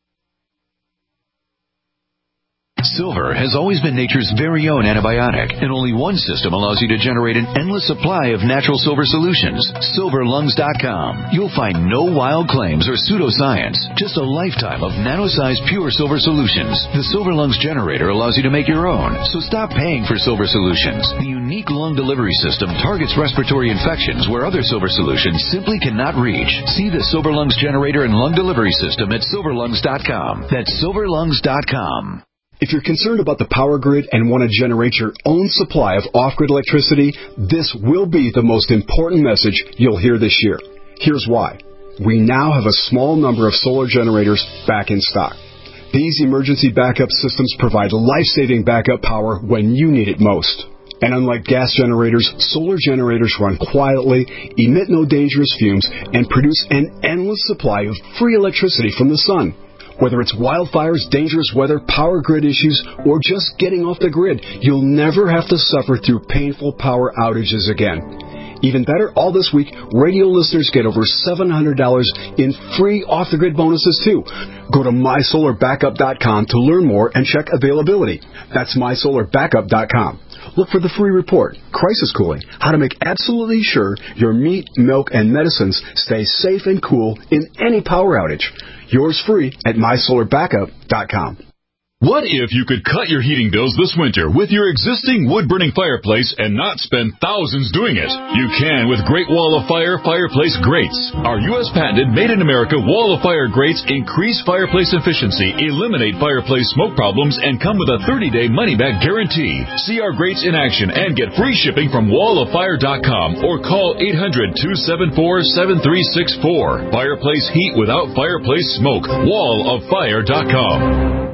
Silver has always been nature's very own antibiotic, and only one system allows you to generate an endless supply of natural silver solutions. silver lungs dot com. You'll find no wild claims or pseudoscience, just a lifetime of nano-sized pure silver solutions. The Silver Lungs generator allows you to make your own, so stop paying for silver solutions. The unique lung delivery system targets respiratory infections where other silver solutions simply cannot reach. See the Silver Lungs generator and lung delivery system at silver lungs dot com. That's silver lungs dot com. If you're concerned about the power grid and want to generate your own supply of off-grid electricity, this will be the most important message you'll hear this year. Here's why. We now have a small number of solar generators back in stock. These emergency backup systems provide life-saving backup power when you need it most. And unlike gas generators, solar generators run quietly, emit no dangerous fumes, and produce an endless supply of free electricity from the sun. Whether it's wildfires, dangerous weather, power grid issues, or just getting off the grid, you'll never have to suffer through painful power outages again. Even better, all this week, radio listeners get over seven hundred dollars in free off-the-grid bonuses, too. Go to my solar backup dot com to learn more and check availability. That's my solar backup dot com. Look for the free report, Crisis Cooling, how to make absolutely sure your meat, milk, and medicines stay safe and cool in any power outage. Yours free at my solar backup dot com. What if you could cut your heating bills this winter with your existing wood-burning fireplace and not spend thousands doing it? You can with Great Wall of Fire Fireplace Grates. Our U S patented made-in-America Wall of Fire grates increase fireplace efficiency, eliminate fireplace smoke problems, and come with a thirty-day money-back guarantee. See our grates in action and get free shipping from wall of fire dot com or call eight hundred two seven four seven three six four. Fireplace heat without fireplace smoke. wall of fire dot com.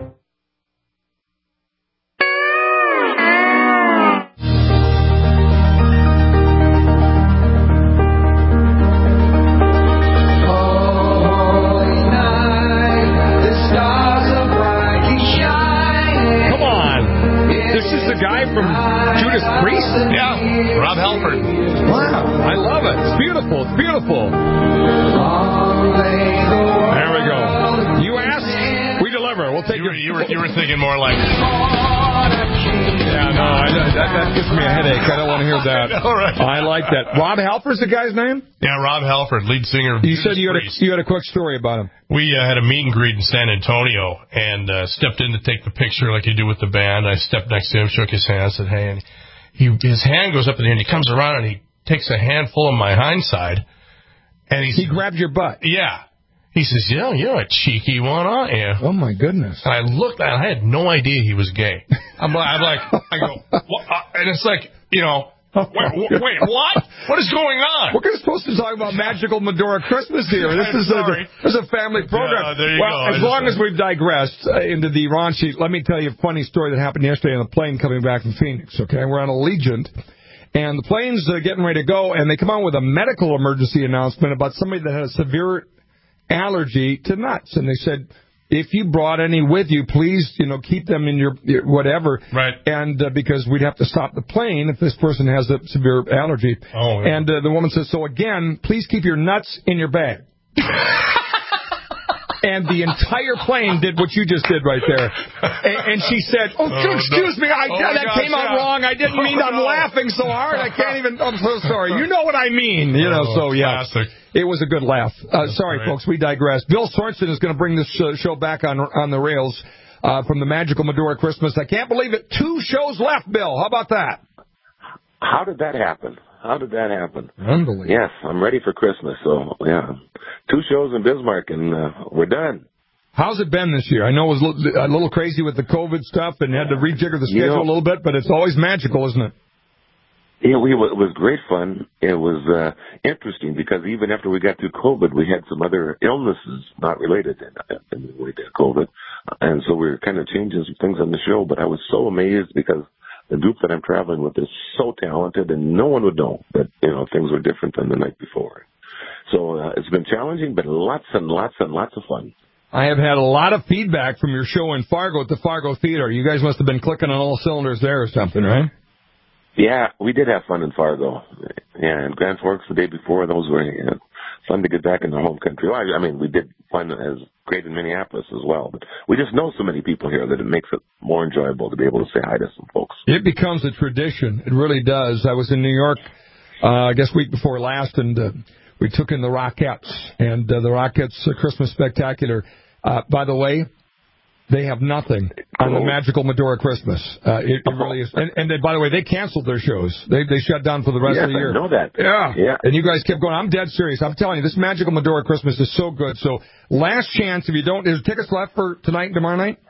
From Judas Priest? Yeah, Rob Halford. Wow, I love it. It's beautiful. It's beautiful. There we go. You ask, we deliver. We'll take you. Were, your... you were you were thinking more like. Yeah, no, I, that, that gives me a headache. I don't want to hear that. I know, right? I like that. Rob Halford's the guy's name? Yeah, Rob Halford, lead singer of You Judas said you had, a, you had a quick story about him. We uh, had a meet and greet in San Antonio and uh, stepped in to take the picture like you do with the band. I stepped next to him, shook his hand, said, hey, and he, his hand goes up in the air, and he comes around and he takes a handful of my hindside. And He grabbed your butt. Yeah. He says, "Yeah, you're a cheeky one, aren't you?" Oh my goodness! And I looked, and I had no idea he was gay. I'm like, I'm like, I go, what? And it's like, you know. Wait, wait, what? What is going on? We're supposed to talk about magical Medora Christmas here. This is a, this is a family program. Yeah, there you well, go. as long as we've digressed uh, into the raunchy, let me tell you a funny story that happened yesterday on the plane coming back from Phoenix. Okay, we're on Allegiant, and the plane's uh, getting ready to go, and they come out with a medical emergency announcement about somebody that had a severe allergy to nuts, and they said, if you brought any with you, please, you know, keep them in your, your whatever. Right. And uh, because we'd have to stop the plane if this person has a severe allergy. Oh, yeah. And uh, the woman says, so again, please keep your nuts in your bag. And the entire plane did what you just did right there. And, and she said, oh, Oh, excuse no. me, I, Oh, that gosh, came out yeah. wrong. I didn't mean, Oh, I'm no. laughing so hard, I can't even, I'm so sorry. You know what I mean. You know, Oh, so yeah. classic. It was a good laugh. Uh, sorry, great. folks, we digress. Bill Sorensen is going to bring this uh, show back on on the rails uh, from the Magical Medora Christmas. I can't believe it. Two shows left, Bill. How about that? How did that happen? How did that happen? Unbelievable. Yes, I'm ready for Christmas. So, yeah, two shows in Bismarck, and uh, we're done. How's it been this year? I know it was a little, a little crazy with the COVID stuff and had to rejigger the schedule You know, a little bit, but it's always magical, isn't it? Yeah, we, it was great fun. It was uh, interesting because even after we got through COVID, we had some other illnesses not related in, in the way to COVID. And so we were kind of changing some things on the show, but I was so amazed because the group that I'm traveling with is so talented and no one would know that, you know, things were different than the night before. So uh, it's been challenging, but lots and lots and lots of fun. I have had a lot of feedback from your show in Fargo at the Fargo Theater. You guys must have been clicking on all cylinders there or something, right? Yeah, we did have fun in Fargo. Yeah, and Grand Forks the day before, those were you know, fun to get back in our home country. Well, I, I mean, we did fun as great in Minneapolis as well, but we just know so many people here that it makes it more enjoyable to be able to say hi to some folks. It becomes a tradition. It really does. I was in New York, uh, I guess week before last, and uh, we took in the Rockettes, and uh, the Rockettes uh, Christmas Spectacular. Uh, by the way, they have nothing on the Magical Medora Christmas. Uh, it, it really is. And, and they, by the way, they canceled their shows. They they shut down for the rest yes, of the year. I know that. Yeah. Yeah. And you guys kept going. I'm dead serious. I'm telling you, this Magical Medora Christmas is so good. So last chance, if you don't, is tickets left for tonight and tomorrow night?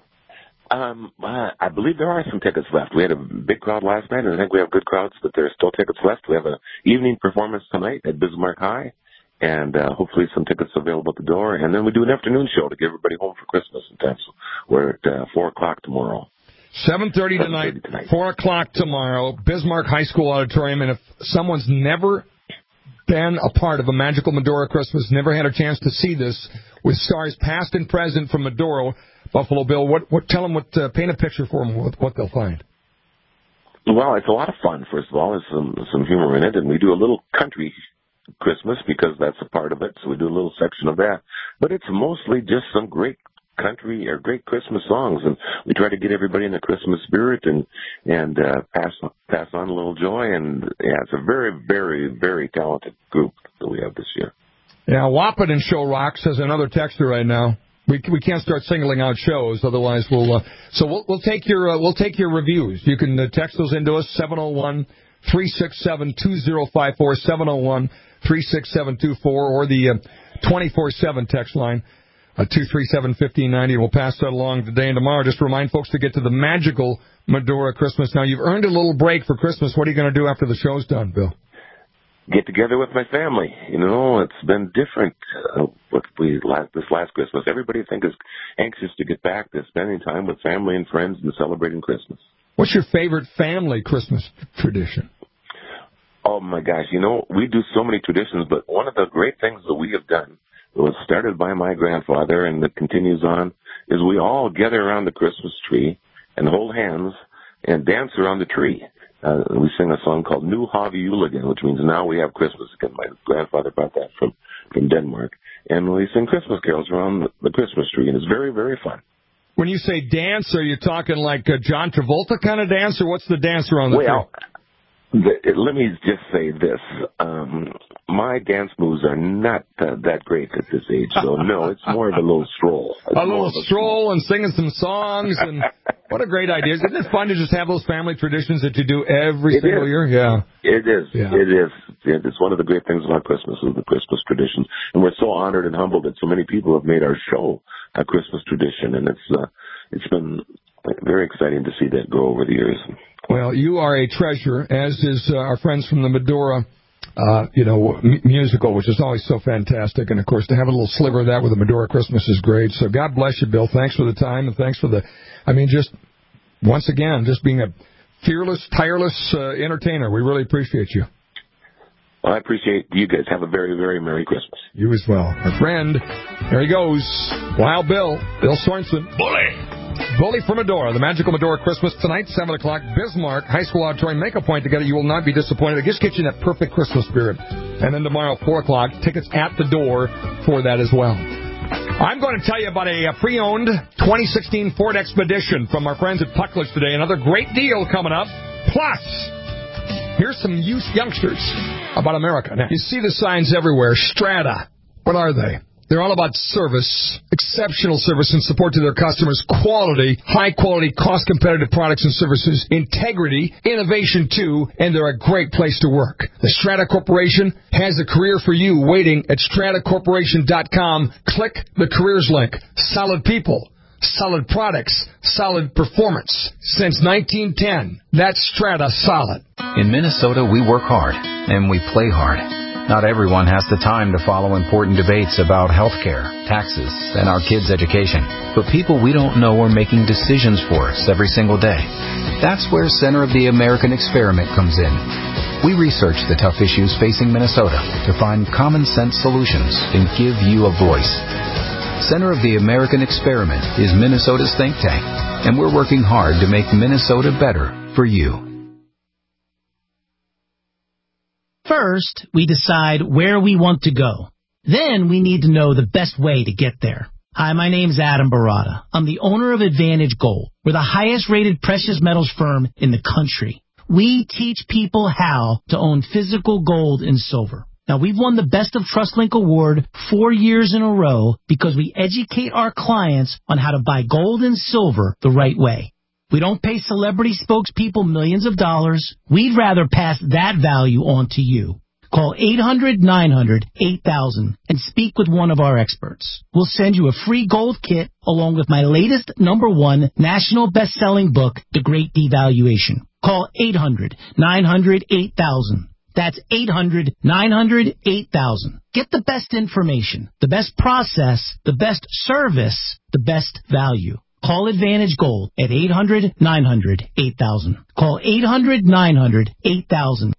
Um, uh, I believe there are some tickets left. We had a big crowd last night, and I think we have good crowds, but there are still tickets left. We have an evening performance tonight at Bismarck High. And uh, hopefully some tickets available at the door. And then we do an afternoon show to get everybody home for Christmas in time. So we're at uh, four o'clock tomorrow. seven thirty tonight, tonight, four o'clock tomorrow, Bismarck High School Auditorium. And if someone's never been a part of a Magical Medora Christmas, never had a chance to see this, with stars past and present from Medora, Buffalo Bill, what, what tell them what, uh, paint a picture for them what, what they'll find. Well, it's a lot of fun, first of all. There's some, some humor in it. And we do a little country Christmas because that's a part of it, so we do a little section of that. But it's mostly just some great country or great Christmas songs, and we try to get everybody in the Christmas spirit and and uh, pass pass on a little joy. And yeah, it's a very, very, very talented group that we have this year. Yeah, Wapaton Show rocks has another texter right now. We we can't start singling out shows, otherwise we'll. Uh, so we'll we'll take your uh, we'll take your reviews. You can uh, text those into us seven oh one, three six seven, two oh five four seven oh one. three six seven two four or the uh, twenty-four seven text line, uh, two three seven, one five nine oh. We'll pass that along today and tomorrow. Just remind folks to get to the Magical Medora Christmas. Now, you've earned a little break for Christmas. What are you going to do after the show's done, Bill? Get together with my family. You know, it's been different uh, what we last, this last Christmas. Everybody, I think, is anxious to get back to spending time with family and friends and celebrating Christmas. What's your favorite family Christmas tradition? Oh, my gosh. You know, we do so many traditions, but one of the great things that we have done, it was started by my grandfather and that continues on, is we all gather around the Christmas tree and hold hands and dance around the tree. Uh, we sing a song called Nu Har Vi Jul again, which means now we have Christmas again. My grandfather brought that from, from Denmark. And we sing Christmas carols around the, the Christmas tree, and it's very, very fun. When you say dance, are you talking like a John Travolta kind of dance, or what's the dance around the well, tree? The, let me just say this. Um, my dance moves are not uh, that great at this age, so no, it's more of a little stroll. It's a little a stroll and singing some songs, and what a great idea. Isn't it fun to just have those family traditions that you do every it single is. year? Yeah. It is. Yeah. It is. it's one of the great things about Christmas is the Christmas tradition. And we're so honored and humbled that so many people have made our show a Christmas tradition. And it's uh, it's been very exciting to see that grow over the years. Well, you are a treasure, as is uh, our friends from the Medora, uh, you know, m- musical, which is always so fantastic. And, of course, to have a little sliver of that with the Medora Christmas is great. So God bless you, Bill. Thanks for the time, and thanks for the, I mean, just, once again, just being a fearless, tireless uh, entertainer. We really appreciate you. Well, I appreciate you guys. Have a very, very Merry Christmas. You as well. Our friend, there he goes, Wild Bill, Bill Sorensen. Bully. Bully from Medora, the magical Medora Christmas tonight, seven o'clock, Bismarck High School Auditorium. Make a point to get it. You will not be disappointed. It just gets you in that perfect Christmas spirit. And then tomorrow, four o'clock, tickets at the door for that as well. I'm going to tell you about a pre-owned twenty sixteen Ford Expedition from our friends at Puckledge today. Another great deal coming up. Plus, here's some youth youngsters about America. Now, you see the signs everywhere. Strata. What are they? They're all about service, exceptional service and support to their customers, quality, high-quality, cost-competitive products and services, integrity, innovation, too, and they're a great place to work. The Strata Corporation has a career for you waiting at strata corporation dot com. Click the careers link. Solid people, solid products, solid performance. Since nineteen ten, that's Strata Solid. In Minnesota, we work hard, and we play hard. Not everyone has the time to follow important debates about health care, taxes, and our kids' education. But people we don't know are making decisions for us every single day. That's where Center of the American Experiment comes in. We research the tough issues facing Minnesota to find common-sense solutions and give you a voice. Center of the American Experiment is Minnesota's think tank, and we're working hard to make Minnesota better for you. First, we decide where we want to go. Then we need to know the best way to get there. Hi, my name's Adam Barada. I'm the owner of Advantage Gold. We're the highest-rated precious metals firm in the country. We teach people how to own physical gold and silver. Now, we've won the Best of TrustLink Award four years in a row because we educate our clients on how to buy gold and silver the right way. We don't pay celebrity spokespeople millions of dollars. We'd rather pass that value on to you. Call eight hundred nine hundred eight thousand and speak with one of our experts. We'll send you a free gold kit along with my latest number one national best-selling book, The Great Devaluation. Call eight hundred nine hundred eight thousand. That's eight hundred nine hundred eight thousand. Get the best information, the best process, the best service, the best value. Call Advantage Gold at eight hundred nine hundred eight thousand. Call eight hundred nine hundred eight thousand.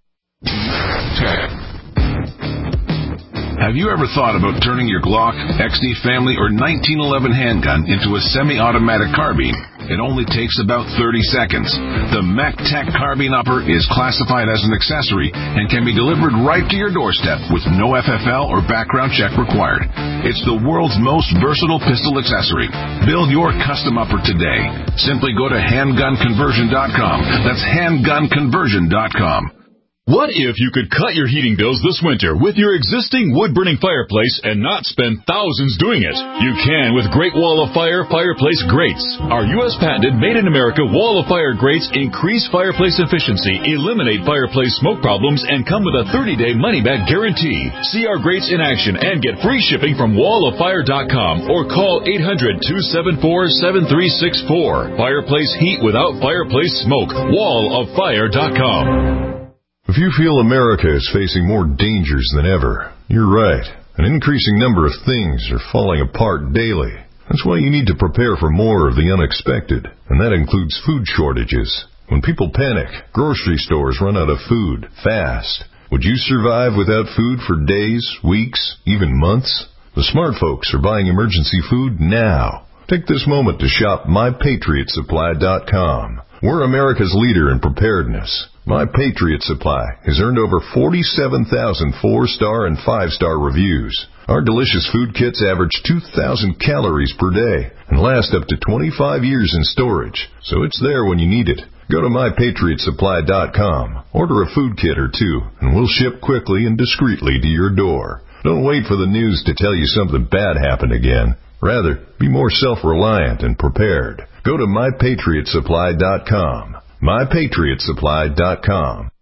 Have you ever thought about turning your Glock, X D Family, or nineteen eleven handgun into a semi-automatic carbine? It only takes about thirty seconds. The MacTac Carbine Upper is classified as an accessory and can be delivered right to your doorstep with no F F L or background check required. It's the world's most versatile pistol accessory. Build your custom upper today. Simply go to handgun conversion dot com. That's handgun conversion dot com. What if you could cut your heating bills this winter with your existing wood-burning fireplace and not spend thousands doing it? You can with Great Wall of Fire Fireplace Grates. Our U S patented made-in-America Wall of Fire grates increase fireplace efficiency, eliminate fireplace smoke problems, and come with a thirty-day money-back guarantee. See our grates in action and get free shipping from wall of fire dot com or call eight hundred two seven four seven three six four. Fireplace heat without fireplace smoke. wall of fire dot com. If you feel America is facing more dangers than ever, you're right. An increasing number of things are falling apart daily. That's why you need to prepare for more of the unexpected, and that includes food shortages. When people panic, grocery stores run out of food fast. Would you survive without food for days, weeks, even months? The smart folks are buying emergency food now. Take this moment to shop my patriot supply dot com. We're America's leader in preparedness. My Patriot Supply has earned over forty-seven thousand four-star and five-star reviews. Our delicious food kits average two thousand calories per day and last up to twenty-five years in storage, so it's there when you need it. Go to my patriot supply dot com, order a food kit or two, and we'll ship quickly and discreetly to your door. Don't wait for the news to tell you something bad happened again. Rather, be more self-reliant and prepared. Go to my patriot supply dot com. my patriot supply dot com.